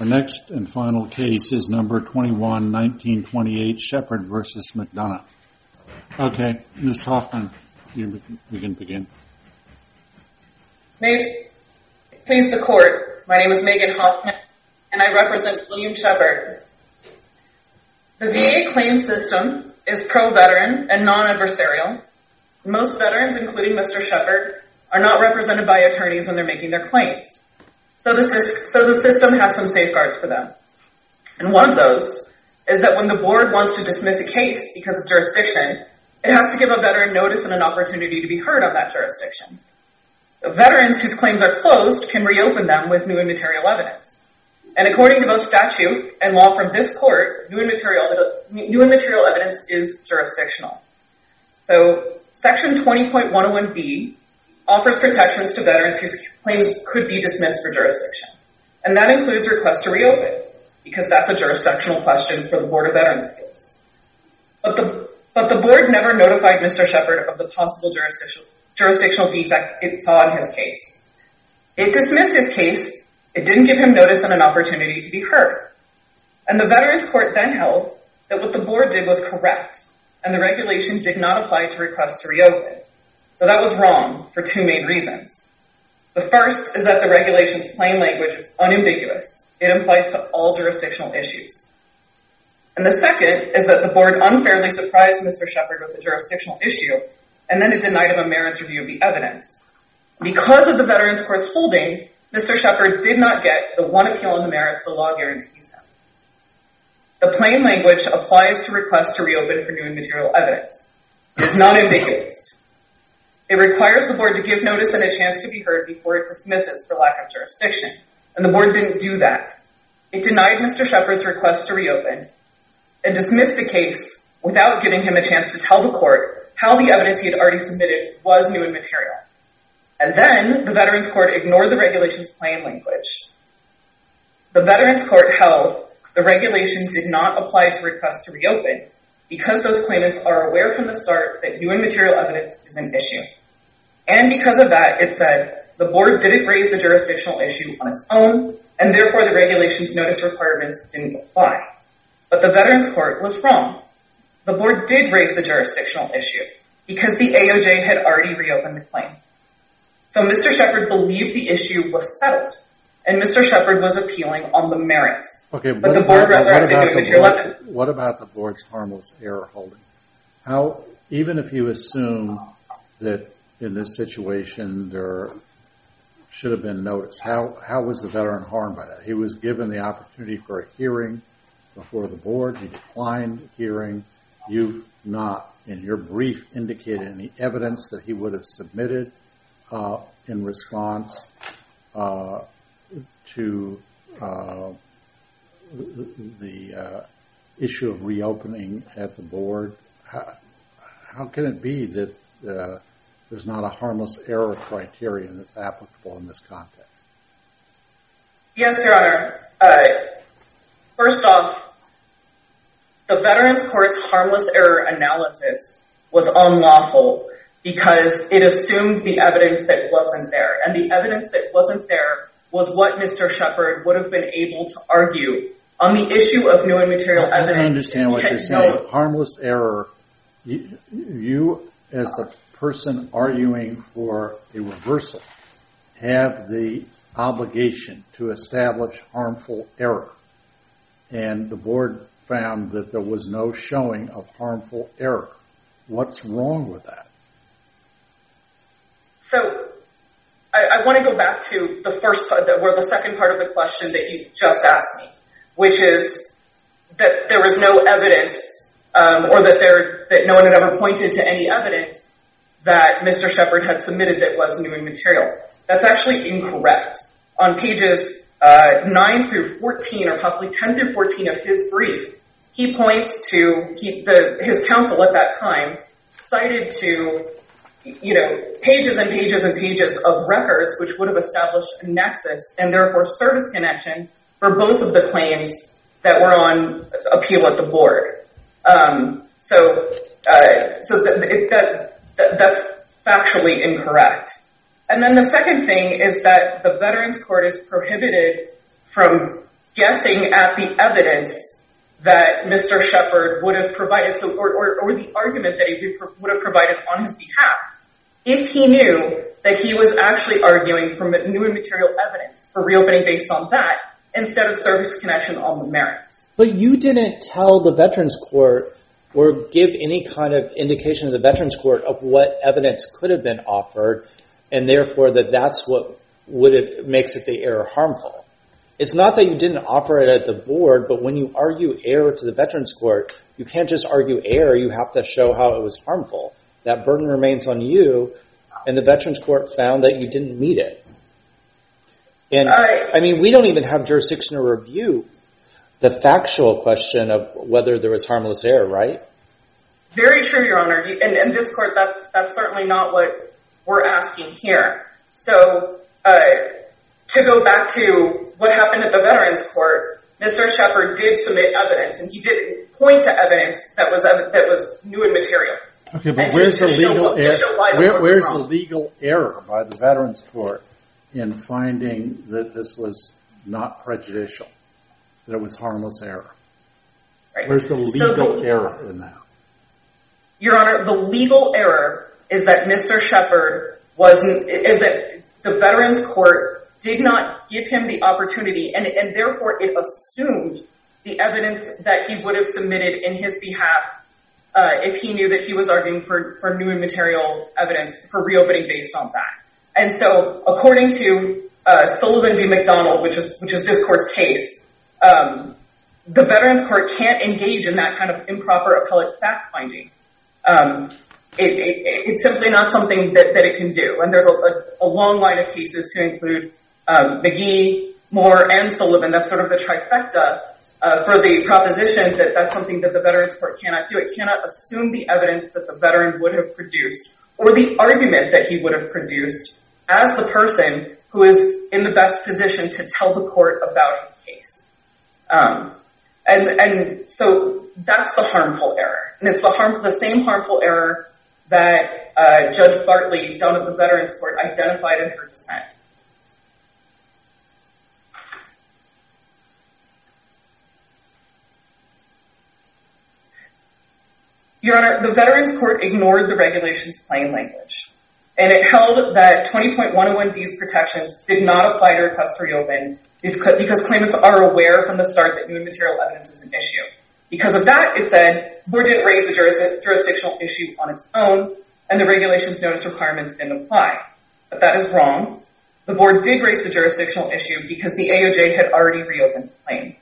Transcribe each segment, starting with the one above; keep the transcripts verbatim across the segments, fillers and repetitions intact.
Our next and final case is number twenty-one nineteen twenty-eight, Shepard versus McDonough. Okay, Miz Hoffman, you, we can begin. May it please the court, my name is Megan Hoffman, and I represent William Shepard. The V A claim system is pro-veteran and non-adversarial. Most veterans, including Mister Shepard, are not represented by attorneys when they're making their claims. So the, so the system has some safeguards for them. And one of those is that when the board wants to dismiss a case because of jurisdiction, it has to give a veteran notice and an opportunity to be heard on that jurisdiction. The veterans whose claims are closed can reopen them with new and material evidence. And according to both statute and law from this court, new and material, new and material evidence is jurisdictional. So Section twenty point one oh one B offers protections to veterans whose claims could be dismissed for jurisdiction. And that includes request to reopen, because that's a jurisdictional question for the Board of Veterans Appeals. But the, but the board never notified Mister Shepard of the possible jurisdictional, jurisdictional defect it saw in his case. It dismissed his case. It didn't give him notice and an opportunity to be heard. And the Veterans Court then held that what the board did was correct, and the regulation did not apply to request to reopen. So that was wrong for two main reasons. The first is that the regulation's plain language is unambiguous. It applies to all jurisdictional issues. And the second is that the board unfairly surprised Mister Shepard with a jurisdictional issue, and then it denied him a merits review of the evidence. Because of the Veterans Court's holding, Mister Shepard did not get the one appeal on the merits the law guarantees him. The plain language applies to requests to reopen for new and material evidence. It is not ambiguous. It requires the board to give notice and a chance to be heard before it dismisses for lack of jurisdiction. And the board didn't do that. It denied Mister Shepard's request to reopen and dismissed the case without giving him a chance to tell the court how the evidence he had already submitted was new and material. And then the Veterans Court ignored the regulation's plain language. The Veterans Court held the regulation did not apply to requests to reopen because those claimants are aware from the start that new and material evidence is an issue. And because of that, it said the board didn't raise the jurisdictional issue on its own, and therefore the regulation's notice requirements didn't apply. But the Veterans Court was wrong. The board did raise the jurisdictional issue because the A O J had already reopened the claim. So Mister Shepard believed the issue was settled, and Mister Shepard was appealing on the merits. Okay, but the board resurrected new and material evidence. What about the board's harmless error holding? How, even if you assume that in this situation there should have been notice, how how was the veteran harmed by that? He was given the opportunity for a hearing before the board. He declined hearing. You've not, in your brief, indicated any evidence that he would have submitted uh, in response uh, to uh, the uh, issue of reopening at the board. How, how can it be that uh, there's not a harmless error criterion that's applicable in this context? Yes, Your Honor. Uh, first off, the Veterans Court's harmless error analysis was unlawful because it assumed the evidence that wasn't there. And the evidence that wasn't there was what Mister Shepard would have been able to argue on the issue of new and material I evidence. I understand what you're saying. No. Harmless error, you, you as the person arguing for a reversal have the obligation to establish harmful error. And the board found that there was no showing of harmful error. What's wrong with that? So I, I want to go back to the first part, or the second part of the question that you just asked me, which is that there was no evidence, um, or that there that no one had ever pointed to any evidence that Mister Shepard had submitted that was new and material. That's actually incorrect. On pages uh, nine through fourteen, or possibly ten through fourteen of his brief, he points to he, the, his counsel at that time cited to, you know, pages and pages and pages of records which would have established a nexus and therefore service connection for both of the claims that were on appeal at the board. Um, so, uh, so that, it, that, that that's factually incorrect. And then the second thing is that the Veterans Court is prohibited from guessing at the evidence that Mister Shepard would have provided, so, or, or, or the argument that he would have provided on his behalf, if he knew that he was actually arguing for new and material evidence for reopening based on that, instead of service connection on the merits. But you didn't tell the Veterans Court or give any kind of indication to the Veterans Court of what evidence could have been offered, and therefore that that's what would it makes it the error harmful. It's not that you didn't offer it at the board, but when you argue error to the Veterans Court, you can't just argue error, you have to show how it was harmful. That burden remains on you, and the Veterans Court found that you didn't meet it. And, I, I mean, we don't even have jurisdiction to review the factual question of whether there was harmless error, right? Very true, Your Honor. And, and this court, that's, that's certainly not what we're asking here. So, uh, to go back to what happened at the Veterans Court, Mister Shepard did submit evidence, and he did point to evidence that was that was new and material. Okay, but where's the legal error? Where, where's the legal error by the Veterans Court in finding that this was not prejudicial, that it was harmless error? Right. Where's the legal so the, error in that? Your Honor, the legal error is that Mister Shepard wasn't, is that the Veterans Court did not give him the opportunity, and, and therefore it assumed the evidence that he would have submitted in his behalf uh, if he knew that he was arguing for, for new and material evidence for reopening based on that. And so, according to uh, Sullivan v. McDonald, which is which is this court's case, um, the Veterans Court can't engage in that kind of improper appellate fact-finding. Um, it, it, it's simply not something that, that it can do. And there's a, a, a long line of cases to include um, McGee, Moore, and Sullivan. That's sort of the trifecta uh, for the proposition that that's something that the Veterans Court cannot do. It cannot assume the evidence that the veteran would have produced or the argument that he would have produced as the person who is in the best position to tell the court about his case. Um, and, and so that's the harmful error. And it's the harm, the same harmful error that uh, Judge Bartley down at the Veterans Court identified in her dissent. Your Honor, the Veterans Court ignored the regulation's plain language, and it held that twenty point one oh one D's protections did not apply to request to reopen because claimants are aware from the start that new and material evidence is an issue. Because of that, it said, the board didn't raise the juris- jurisdictional issue on its own, and the regulation's notice requirements didn't apply. But that is wrong. The board did raise the jurisdictional issue because the A O J had already reopened the claim.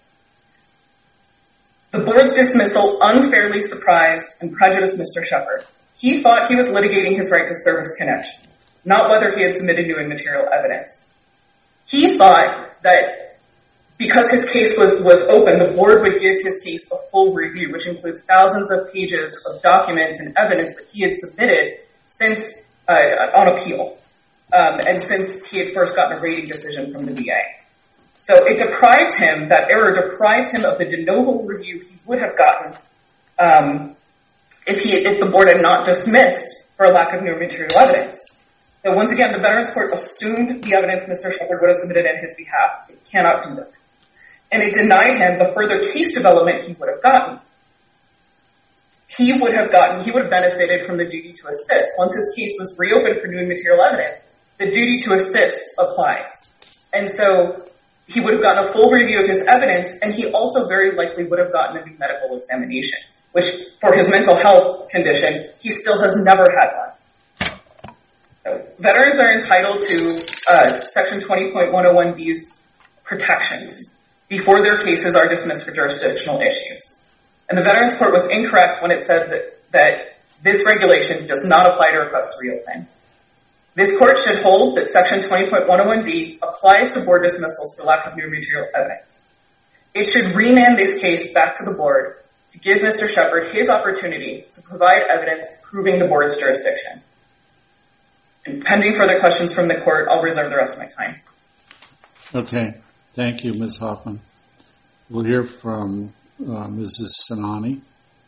The board's dismissal unfairly surprised and prejudiced Mister Shepard. He thought he was litigating his right to service connection, not whether he had submitted new and material evidence. He thought that because his case was, was open, the board would give his case a full review, which includes thousands of pages of documents and evidence that he had submitted since uh, on appeal, um, and since he had first gotten a rating decision from the V A. So it deprived him, that error deprived him of the de novo review he would have gotten um, if he if the board had not dismissed for a lack of new material evidence. So once again, the Veterans Court assumed the evidence Mister Shepard would have submitted in his behalf. It cannot do that. And it denied him the further case development he would have gotten. He would have gotten, he would have benefited from the duty to assist. Once his case was reopened for new and material evidence, the duty to assist applies. And so he would have gotten a full review of his evidence, and he also very likely would have gotten a new medical examination, which for his mental health condition, he still has never had one. So veterans are entitled to uh, Section twenty point one oh one D's protections before their cases are dismissed for jurisdictional issues. And the Veterans Court was incorrect when it said that, that this regulation does not apply to requests to reopen. This court should hold that Section twenty point one oh one D applies to board dismissals for lack of new material evidence. It should remand this case back to the board to give Mister Shepard his opportunity to provide evidence proving the board's jurisdiction. And pending further questions from the court, I'll reserve the rest of my time. Okay. Thank you, Miz Hoffman. We'll hear from uh, Missus Sinani.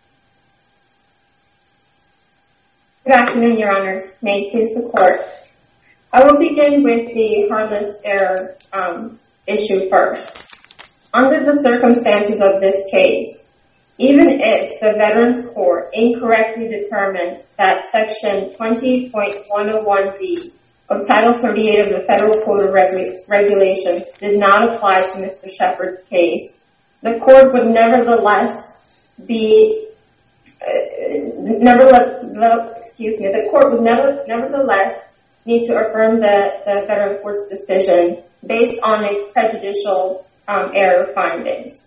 Good afternoon, Your Honors. May it please the Court. I will begin with the harmless error um, issue first. Under the circumstances of this case, even if the Veterans Court incorrectly determined that Section twenty point one oh one D of Title thirty-eight of the Federal Code of Regu- Regulations did not apply to Mister Shepard's case, the court would nevertheless be, uh, nevertheless, excuse me, the court would never, nevertheless need to affirm the, the Veterans Court's decision based on its prejudicial um, error findings.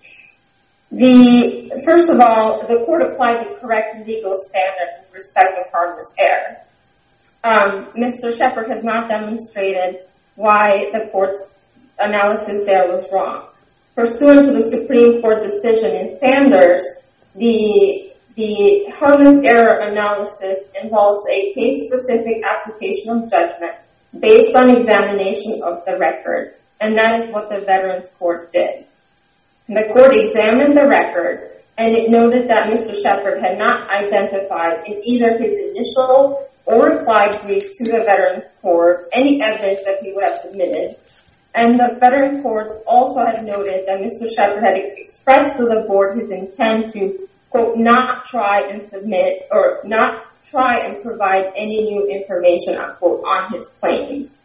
The first of all, the court applied the correct legal standard with respect to harmless error. Um, Mister Shepard has not demonstrated why the court's analysis there was wrong. Pursuant to the Supreme Court decision in Sanders, the the harmless error analysis involves a case-specific application of judgment based on examination of the record, and that is what the Veterans Court did. The court examined the record, and it noted that Mister Shepard had not identified in either his initial or reply brief to the Veterans Court any evidence that he would have submitted. And the Veterans Court also had noted that Mister Shepard had expressed to the board his intent to, quote, not try and submit or not try and provide any new information, unquote, on his claims.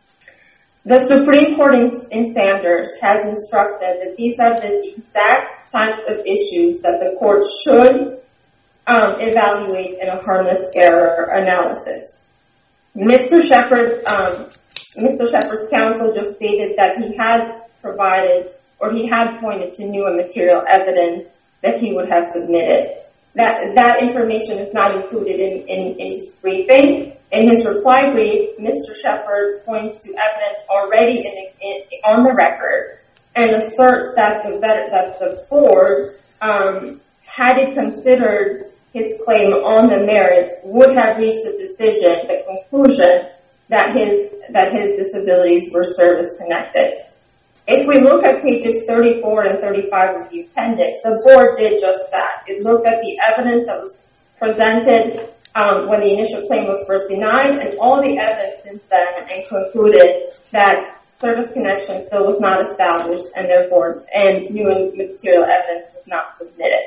The Supreme Court in, in Sanders has instructed that these are the exact types of issues that the court should um, evaluate in a harmless error analysis. Mister Shepard, um, Mister Shepard's counsel just stated that he had provided or he had pointed to new and material evidence that he would have submitted. That that information is not included in, in, in his briefing. In his reply brief, Mister Shepard points to evidence already in, in, on the record and asserts that the that the board, um, had it considered his claim on the merits, would have reached the decision, the conclusion that his that his disabilities were service connected. If we look at pages thirty-four and thirty-five of the appendix, the board did just that. It looked at the evidence that was presented um, when the initial claim was first denied and all the evidence since then and concluded that service connection still was not established and therefore and new and material evidence was not submitted.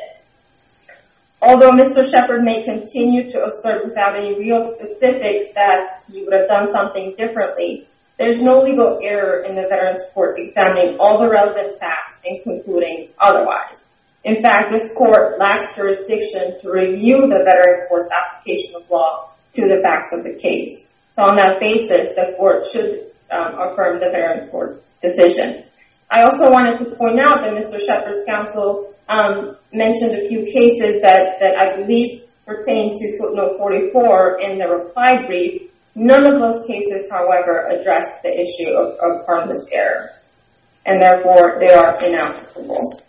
Although Mister Shepard may continue to assert without any real specifics that he would have done something differently, there's no legal error in the Veterans Court examining all the relevant facts and concluding otherwise. In fact, this court lacks jurisdiction to review the Veterans Court's application of law to the facts of the case. So on that basis, the court should um, affirm the Veterans Court decision. I also wanted to point out that Mister Shepard's counsel um, mentioned a few cases that, that I believe pertain to footnote forty-four in the reply brief. None of those cases, however, address the issue of, of harmless error, and therefore they are inapplicable.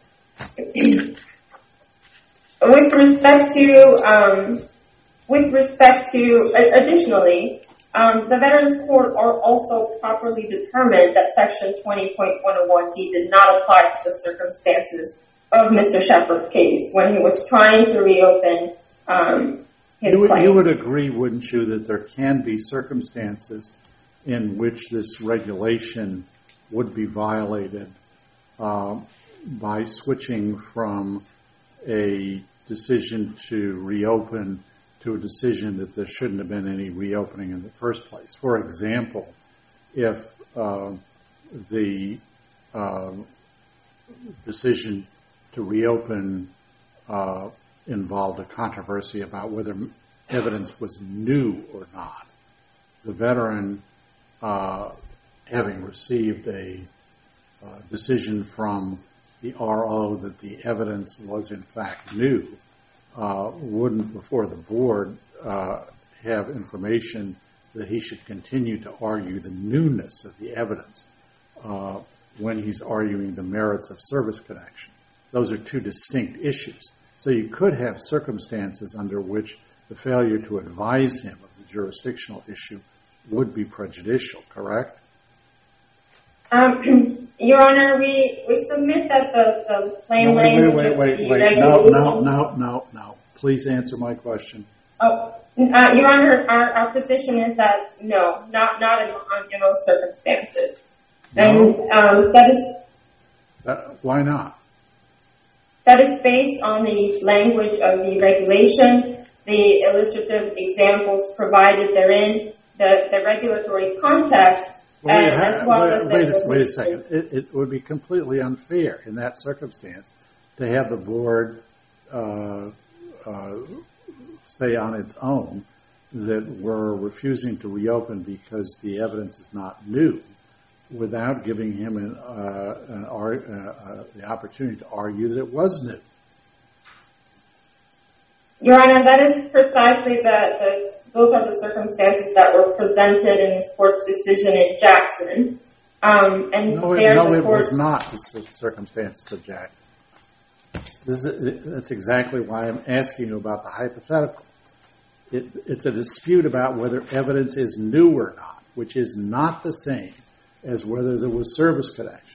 With respect to, um, with respect to, additionally, um, the Veterans Court are also properly determined that Section twenty point one oh one D did not apply to the circumstances of Mister Shepard's case when he was trying to reopen um, his you would, claim. You would agree, wouldn't you, that there can be circumstances in which this regulation would be violated uh, by switching from a decision to reopen to a decision that there shouldn't have been any reopening in the first place. For example, if uh, the uh, decision to reopen uh, involved a controversy about whether evidence was new or not, the veteran, uh, having received a uh, decision from the R O that the evidence was in fact new, uh, wouldn't before the board uh, have information that he should continue to argue the newness of the evidence uh, when he's arguing the merits of service connection. Those are two distinct issues. So you could have circumstances under which the failure to advise him of the jurisdictional issue would be prejudicial, correct? Um, Your Honor, we, we submit that the, the plain no, wait, language wait, wait, of the wait, wait. No, no, no, no, no. Please answer my question. Oh, uh, Your Honor, our, our position is that no, not not in, in those circumstances. No? And um, that is Uh, why not? That is based on the language of the regulation, the illustrative examples provided therein, the, the regulatory context, well, and have, as well wait, as wait, the... A, wait a second. It, it would be completely unfair in that circumstance to have the board uh, uh, say on its own that we're refusing to reopen because the evidence is not new, without giving him an, uh, an ar- uh, uh, the opportunity to argue that it was new. Your Honor, that is precisely the, the those are the circumstances that were presented in this court's decision in Jackson. Um, and no, there no the it court, was not the circumstances of Jackson. This is, that's exactly why I'm asking you about the hypothetical. It, it's a dispute about whether evidence is new or not, which is not the same as whether there was service connection.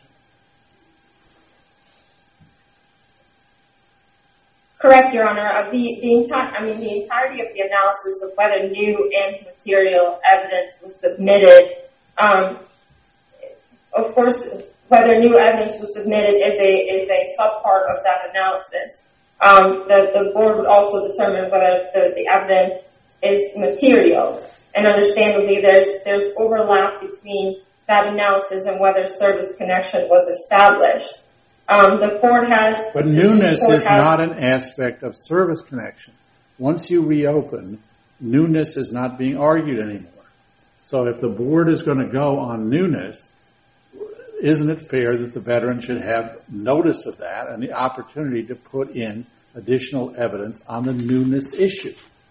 Correct, Your Honor. Uh, the the entire, I mean, the entirety of the analysis of whether new and material evidence was submitted. Um, of course, whether new evidence was submitted is a is a subpart of that analysis. Um, the the board would also determine whether the, the evidence is material, and understandably, there's there's overlap between that analysis and whether service connection was established. Um, the court has... But newness is has, not an aspect of service connection. Once you reopen, newness is not being argued anymore. So if the board is going to go on newness, isn't it fair that the veteran should have notice of that and the opportunity to put in additional evidence on the newness issue?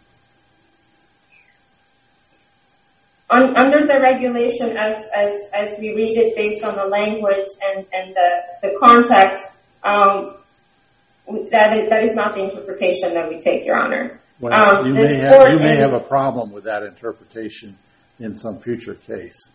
Un, under the regulation, as, as as we read it, based on the language and, and the, the context, um, that is, that is not the interpretation that we take, Your Honor. Well, um, you this may have, you may in, have a problem with that interpretation in some future case.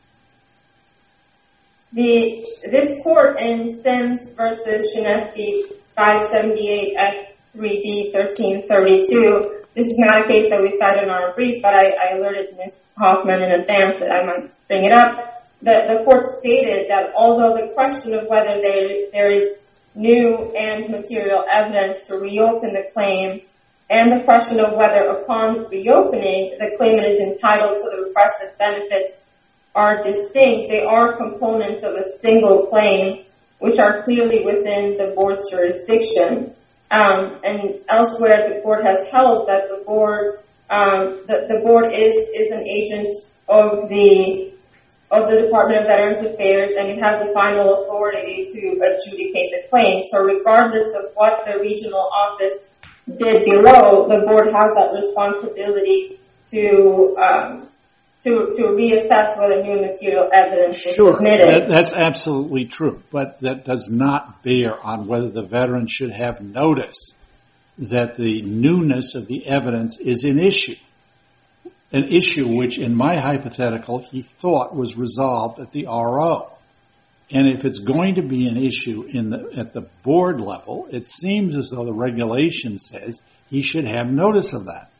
The this court in Sims versus Shinesky five seventy-eight F three D thirteen thirty-two. This is not a case that we cited in our brief, but I, I alerted Miz Hoffman in advance that I might bring it up. The, the court stated that although the question of whether there, there is new and material evidence to reopen the claim and the question of whether upon reopening the claimant is entitled to the requested benefits are distinct, they are components of a single claim which are clearly within the board's jurisdiction. Um, and elsewhere, the court has held that the board, um, the, the board is is an agent of the of the Department of Veterans Affairs, and it has the final authority to adjudicate the claim. So, regardless of what the regional office did below, the board has that responsibility to um, to to reassess whether new material evidence is Sure, submitted. that, that's absolutely true, but that does not bear on whether the veteran should have notice that the newness of the evidence is an issue, an issue which, in my hypothetical, he thought was resolved at the R O. And if it's going to be an issue in the, at the board level, it seems as though the regulation says he should have notice of that.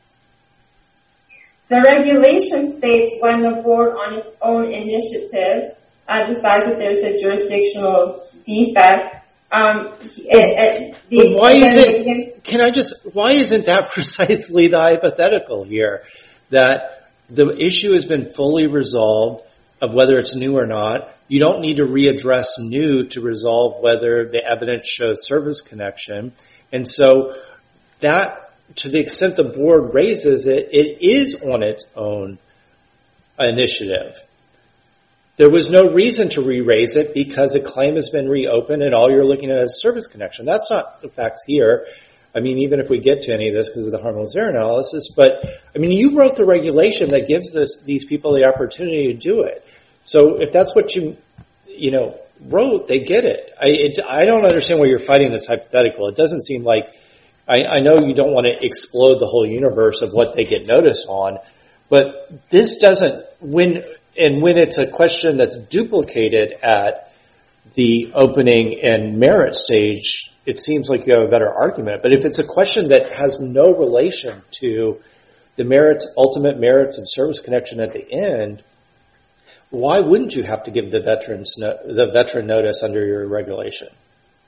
The regulation states when the board on its own initiative uh, decides that there's a jurisdictional defect. Um, it, it, the, why is it, can I just, why isn't that precisely the hypothetical here? That the issue has been fully resolved of whether it's new or not. You don't need to readdress new to resolve whether the evidence shows service connection. And so that, to the extent the board raises it, it is on its own initiative. There was no reason to re-raise it because a claim has been reopened and all you're looking at is service connection. That's not the facts here. I mean, even if we get to any of this because of the harmless error analysis, but I mean, you wrote the regulation that gives this, these people the opportunity to do it. So if that's what you, you know, wrote, they get it. I, it, I don't understand why you're fighting this hypothetical. It doesn't seem like, I, I know you don't want to explode the whole universe of what they get notice on, but this doesn't, when, and when it's a question that's duplicated at the opening and merit stage, it seems like you have a better argument. But if it's a question that has no relation to the merits, ultimate merits of service connection at the end, why wouldn't you have to give the veterans no, the veteran notice under your regulation?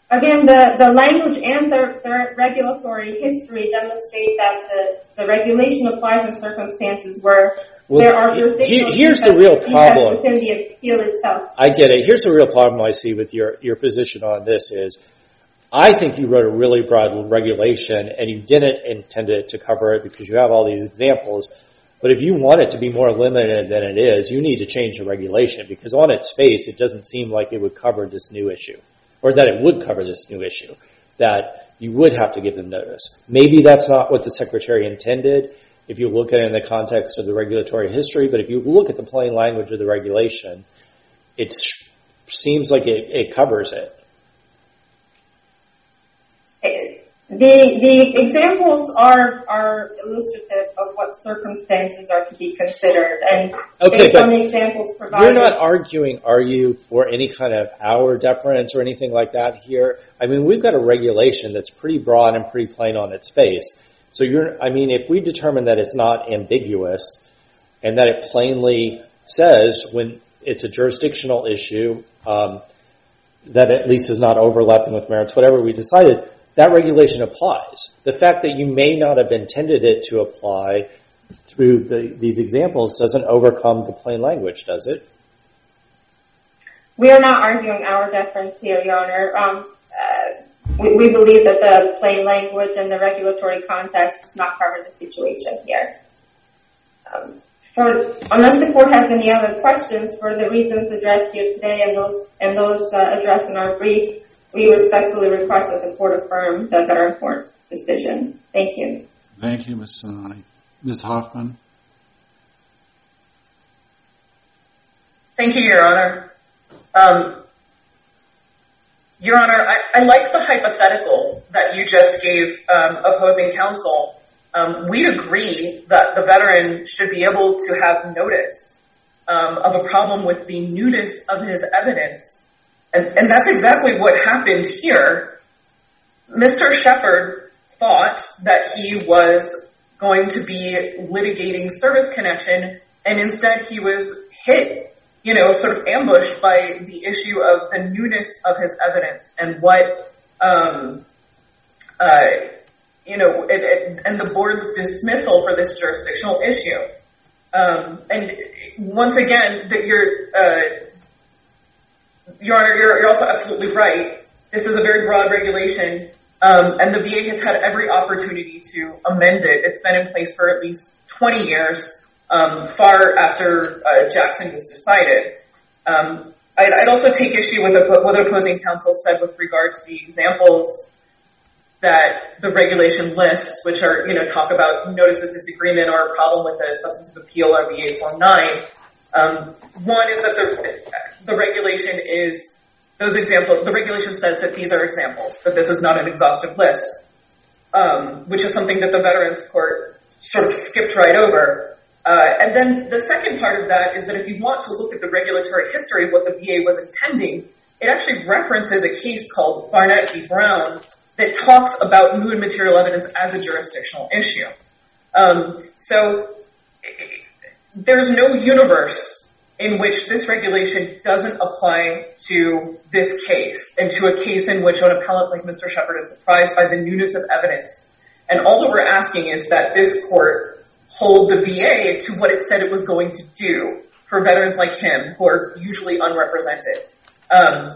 Again, the, the language and the, the regulatory history demonstrate that the, the regulation applies in circumstances where well, there are jurisdictional he, here's the real problem within the appeal itself. I get it. Here's the real problem I see with your, your position on this is, I think you wrote a really broad regulation and you didn't intend it to cover it because you have all these examples. But if you want it to be more limited than it is, you need to change the regulation because on its face, it doesn't seem like it would cover this new issue. Or that it would cover this new issue, that you would have to give them notice. Maybe that's not what the Secretary intended if you look at it in the context of the regulatory history, but if you look at the plain language of the regulation, it seems like it, it covers it. The the examples are are illustrative of what circumstances are to be considered, and okay, based on the examples provided. You're not arguing, are you, for any kind of hour deference or anything like that here? I mean, we've got a regulation that's pretty broad and pretty plain on its face. So you're, I mean, if we determine that it's not ambiguous and that it plainly says when it's a jurisdictional issue, um, that at least is not overlapping with merits, whatever we decided, that regulation applies. The fact that you may not have intended it to apply through the, these examples doesn't overcome the plain language, does it? We are not arguing our deference here, Your Honor. Um, uh, we, we believe that the plain language and the regulatory context does not cover the situation here. Um, for, unless the Court has any other questions for the reasons addressed here today and those, and those uh, addressed in our brief, we respectfully request that the Court affirm the Veteran Court's decision. Thank you. Thank you, Miz Sinani. Miz Hoffman. Thank you, Your Honor. Um, Your Honor, I, I like the hypothetical that you just gave um, opposing counsel. Um, we'd agree that the veteran should be able to have notice um, of a problem with the newness of his evidence. And, and that's exactly what happened here. Mister Shepard thought that he was going to be litigating service connection, and instead he was hit, you know, sort of ambushed by the issue of the newness of his evidence and what, um, uh, you know, it, it, and the board's dismissal for this jurisdictional issue. Um, and once again, that you're, uh, Your Honor, you're, you're also absolutely right. This is a very broad regulation, um, and the V A has had every opportunity to amend it. It's been in place for at least twenty years, um, far after uh, Jackson was decided. Um, I'd, I'd also take issue with what opposing counsel said with regard to the examples that the regulation lists, which are, you know, talk about notice of disagreement or a problem with a substantive appeal or V A Form nine. Um, one is that the, the regulation is, those examples, the regulation says that these are examples, that this is not an exhaustive list, um, which is something that the Veterans Court sort of skipped right over. Uh, and then the second part of that is that if you want to look at the regulatory history of what the V A was intending, it actually references a case called Barnett v. Brown that talks about new and material evidence as a jurisdictional issue. Um, so, there's no universe in which this regulation doesn't apply to this case and to a case in which an appellant like Mister Shepard is surprised by the newness of evidence. And all that we're asking is that this court hold the V A to what it said it was going to do for veterans like him who are usually unrepresented. Um,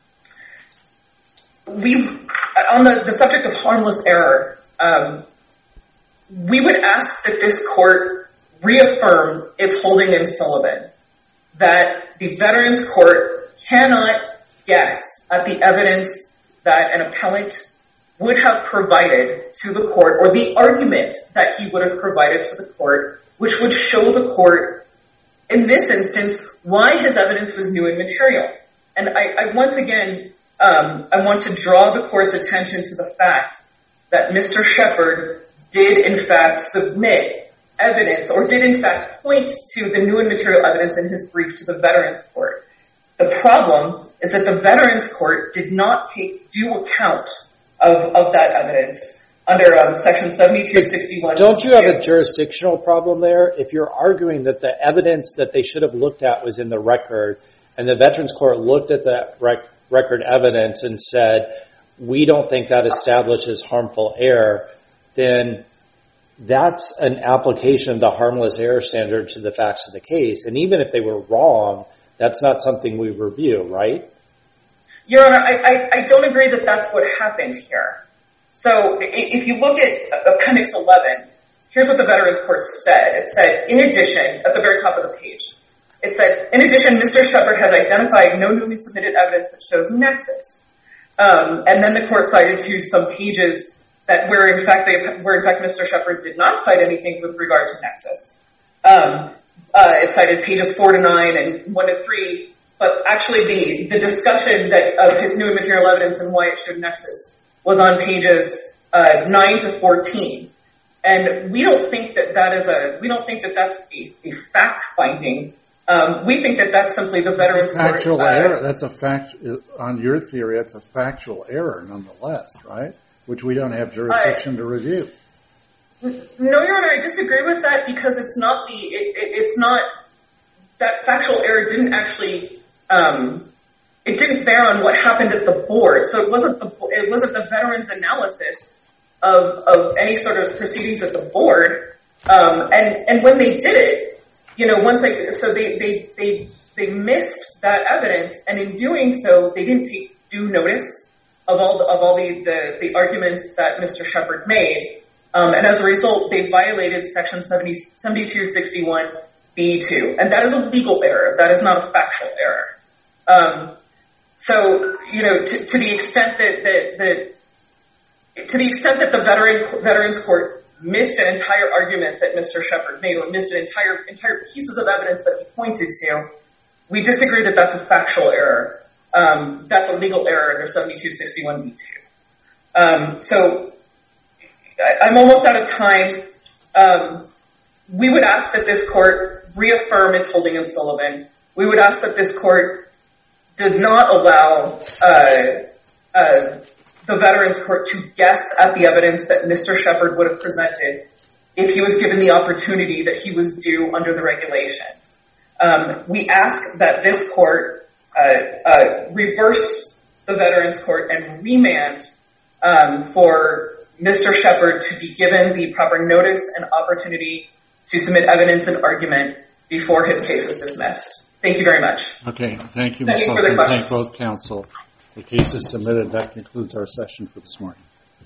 we, on the, the subject of harmless error, um, we would ask that this court reaffirm its holding in Sullivan that the Veterans Court cannot guess at the evidence that an appellant would have provided to the court or the argument that he would have provided to the court, which would show the court, in this instance, why his evidence was new and material. And I, I once again, um, I want to draw the court's attention to the fact that Mister Shepard did in fact submit evidence, or did in fact point to the new and material evidence in his brief to the Veterans Court. The problem is that the Veterans Court did not take due account of, of that evidence under um, Section seventy-two sixty-one. Don't you have a jurisdictional problem there? If you're arguing that the evidence that they should have looked at was in the record, and the Veterans Court looked at that rec- record evidence and said, we don't think that establishes harmful error, then that's an application of the harmless error standard to the facts of the case. And even if they were wrong, that's not something we review, right? Your Honor, I, I, I don't agree that that's what happened here. So if you look at Appendix eleven, here's what the Veterans Court said. It said, in addition, at the very top of the page, it said, in addition, Mister Shepard has identified no newly submitted evidence that shows nexus. Um, and then the court cited to some pages that where in fact they, where in fact Mister Shepard did not cite anything with regard to nexus. Um, uh, it cited pages four to nine and one to three, but actually the, the discussion that of his new and material evidence and why it showed nexus was on pages uh, nine to fourteen. And we don't think that that is a, we don't think that that's a, a fact finding. Um, we think that that's simply the Veterans Court. Factual uh, error. That's a fact, on your theory, that's a factual error nonetheless, right? Which we don't have jurisdiction uh, to review. No, Your Honor, I disagree with that because it's not the, it, it, it's not, that factual error didn't actually, um, it didn't bear on what happened at the board. So it wasn't the, it wasn't the veterans analysis of, of any sort of proceedings at the board. Um, and, and when they did it, you know, once they, so they, they, they, they missed that evidence, and in doing so, they didn't take due notice of all the, of all the, the, the arguments that Mister Shepard made. Um, and as a result, they violated section seventy-two sixty-one B two. And that is a legal error. That is not a factual error. Um, so, you know, to, to the extent that, that, that, to the extent that the veteran, Veterans Court missed an entire argument that Mister Shepard made, or missed an entire entire pieces of evidence that he pointed to, we disagree that that's a factual error. Um, that's a legal error under seventy-two sixty-one B two. Um, so I, I'm almost out of time. Um, we would ask that this court reaffirm its holding in Sullivan. We would ask that this court does not allow uh, uh, the Veterans Court to guess at the evidence that Mister Shepard would have presented if he was given the opportunity that he was due under the regulation. Um, we ask that this court uh, uh, reverse the Veterans Court and remand um, for Mister Shepard to be given the proper notice and opportunity to submit evidence and argument before his case is dismissed. Thank you very much. Okay, thank you, Thank Miz you for the Hoffman. Thank questions. both counsel. The case is submitted. That concludes our session for this morning.